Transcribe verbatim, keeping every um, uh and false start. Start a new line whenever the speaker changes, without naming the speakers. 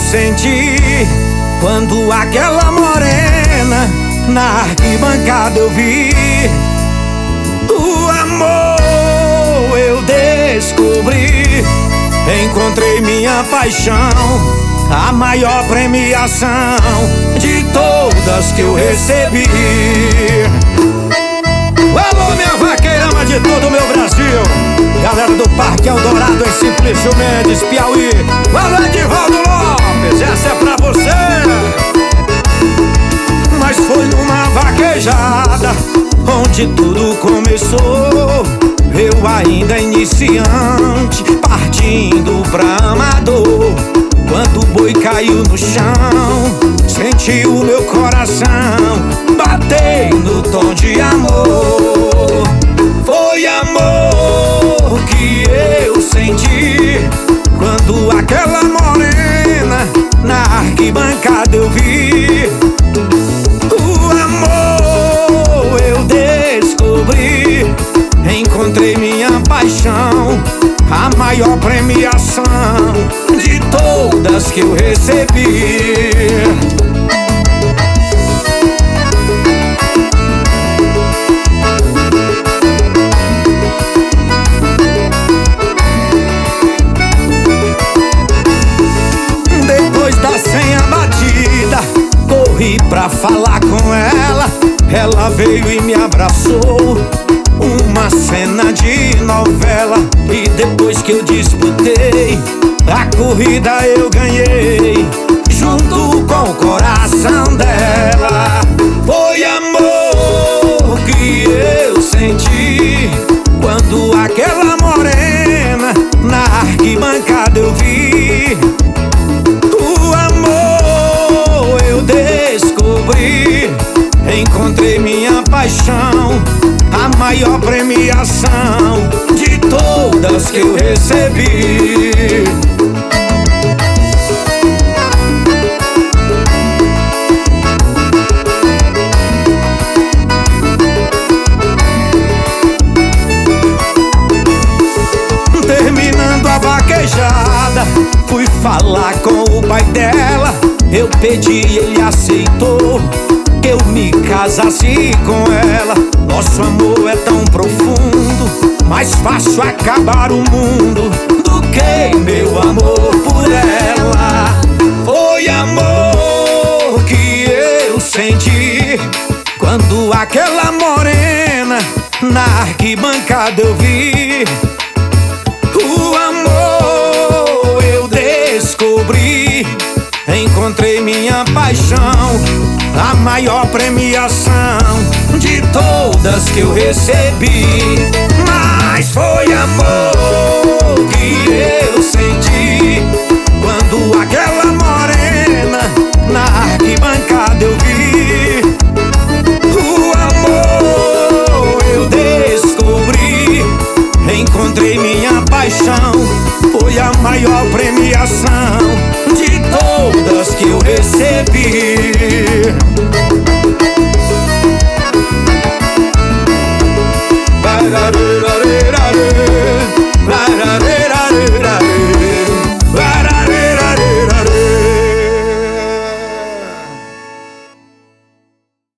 senti quando aquela morena na arquibancada eu vi. O amor eu descobri, encontrei minha paixão, a maior premiação de todas que eu recebi. Alô, minha vaqueirama de todo o meu Brasil, galera do Parque Eldorado em Simplício Mendes, Piauí. Alô, Edivaldo Lopes, essa é pra você. Mas foi numa vaquejada onde tudo começou, eu ainda iniciante, partindo pra amador. Quando o boi caiu no chão, senti o meu coração bater no tom de amor. Foi amor que eu senti quando aquela morena na arquibancada eu vi. O amor eu descobri, encontrei minha paixão, a maior premiação de todas que eu recebi. Depois da senha batida, corri pra falar com ela. Ela veio e me abraçou, uma cena de novela. E depois que eu disputei a corrida eu ganhei, junto com o coração dela. Foi amor que eu senti quando aquela morena na arquibancada eu vi. O amor eu descobri, encontrei minha paixão, a maior premiação de todas que eu recebi. Terminando a vaquejada, fui falar com o pai dela. Eu pedi e ele aceitou que eu me casasse com ela. Nosso amor é tão profundo, mais fácil acabar o mundo do que meu amor por ela. Foi amor que eu senti quando aquela morena na arquibancada eu vi. O amor eu descobri, encontrei minha paixão, a maior premiação de todas que eu recebi. Mas foi amor que eu